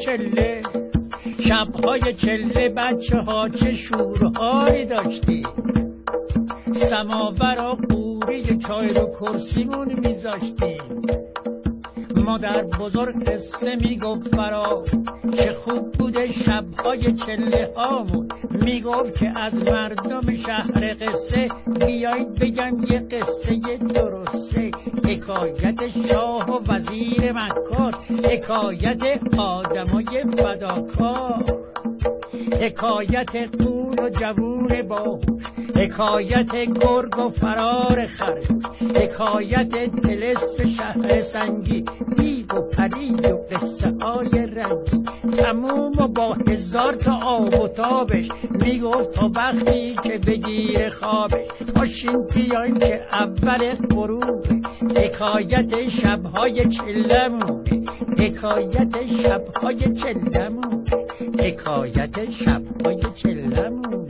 چله، شبهای چله بچه ها چه شورهایی داشتیم. سماور و قوری چای رو کرسیمون میذاشتیم. مادر بزرگ قصه میگفت برا که خوب بوده شبهای چله هامون. میگفت که از مردم شهر قصه بیایید بگم یه قصه درسته، حکایت شاه و وزیر مکار، حکایت آدمای فداکار، حکایت قول و جوون باهوش، حکایت گرگ و فرار خرگوش، حکایت طلسم شهر سنگی، دیو و پری و قصه های رنگی، تموم و با 1000 تا آب و تابش. میگفت تا وقتی که بگیر خوابش، پاشین بیایم که اول غروبه، حکایت شبهای چلمونه، حکایت شبهای چلمونه، حکایت شبهای چلمونه.